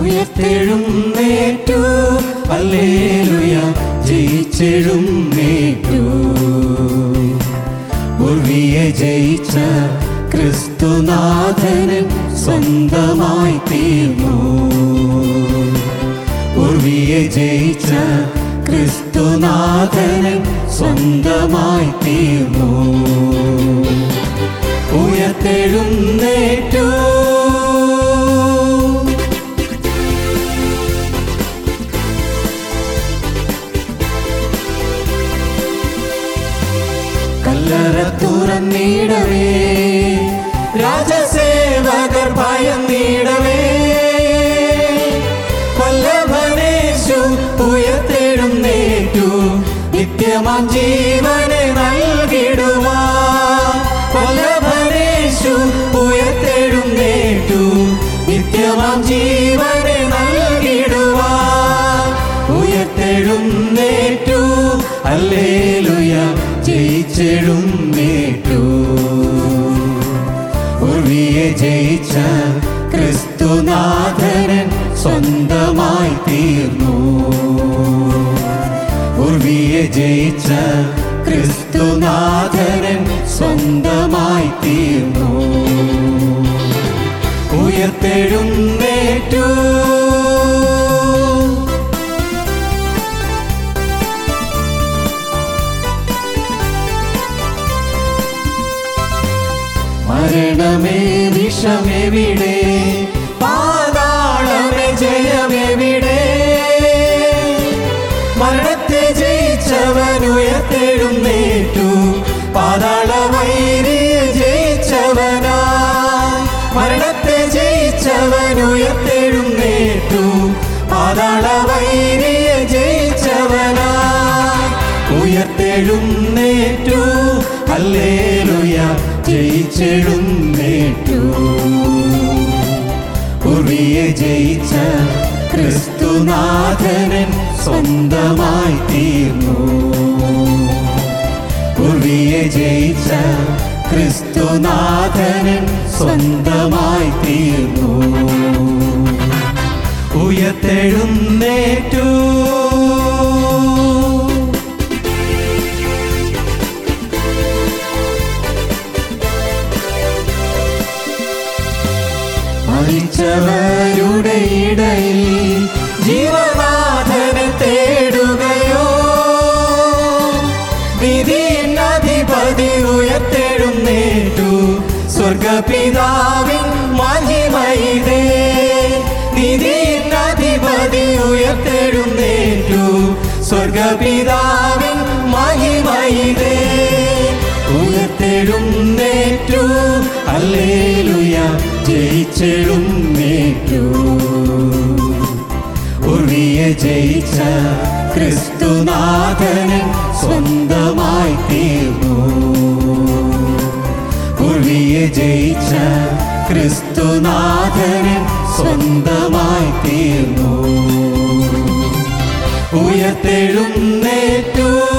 ഉയർത്തെഴുന്നേറ്റു, ഹല്ലേലൂയ, ജയിച്ചെഴുന്നേറ്റു. ഉർവിയെ ജയിച്ച ക്രിസ്തുനാഥനൻ സ്വന്തമായി തീർന്നു. ഉർവിയെ ജയിച്ച ക്രിസ്തുനാഥനൻ സ്വന്തമായി തീർന്നു. ഉയർത്തെഴുന്നേറ്റു. കല്ലറ തുറന്നിടവേ, രാജസേവകർ ഭയന്നിടവേ, വല്ലഭനേശു ഉയർത്തെഴുന്നേറ്റു, നിത്യമാം ജീവനെ നൽകിടുവാൻ. വല്ലഭനേശു ഉയർത്തെഴുന്നേറ്റു, നിത്യമാം ജീവനെ നൽകിടുവാൻ. ഉയർത്തെഴുന്നേറ്റു, ഹല്ലേലൂയ, ജയിച്ചെഴുന്നേറ്റു. ഉർവിയെ ജയിച്ച ക്രിസ്തുനാഥനൻ സ്വന്തമായി തീർന്നു. ഉർവിയെ ജയിച്ച ക്രിസ്തുനാഥനൻ സ്വന്തമായി തീർന്നു. ഉയർത്തെഴുന്നേറ്റു. മരണമേ വിഷമെവിടെ, പാതാളമേ ജയമെവിടെ? മരണത്തെ ജയിച്ചവൻ ഉയർത്തെഴുന്നേറ്റു, പാതാള വൈരിയെ ജയിച്ചവനായി. മരണത്തെ ജയിച്ചവൻ ഉയർത്തെഴുന്നേറ്റു, പാതാള വൈരിയെ ജയിച്ചവനായി. ഉയർത്തെഴുന്നേറ്റു, ഹല്ലേലൂയ, ജയിച്ചെഴുന്നേറ്റു. ഉർവിയെ ജയിച്ച ക്രിസ്തുനാഥനൻ സ്വന്തമായി തീർന്നു. ഉർവിയെ ജയിച്ച ക്രിസ്തുനാഥനൻ സ്വന്തമായി തീർന്നു. ഉയർത്തെഴുന്നേറ്റു. മരിച്ചവരുടെ ഇടയിൽ ജീവനാഥനെ തേടുകയോ? വിധിയിൻ അധിപതി ഉയർത്തെഴുന്നേറ്റു, സ്വർഗപിതാവിൻ മഹിമയിതേ. വിധിയിൻ അധിപതി ഉയർത്തെഴുന്നേറ്റു, സ്വർഗപിതാവിൻ മഹിമയിതേ. ഉയർത്തെഴുന്നേറ്റു, ഹല്ലേലൂയ, ജയിച്ചെഴുന്നേറ്റു. ഉർവിയെ ജയിച്ച ക്രിസ്തുനാഥനൻ സ്വന്തമായി തീർന്നു. ഉർവിയെ ജയിച്ച ക്രിസ്തുനാഥനൻ സ്വന്തമായി തീർന്നു. ഉയർത്തെഴുന്നേറ്റു.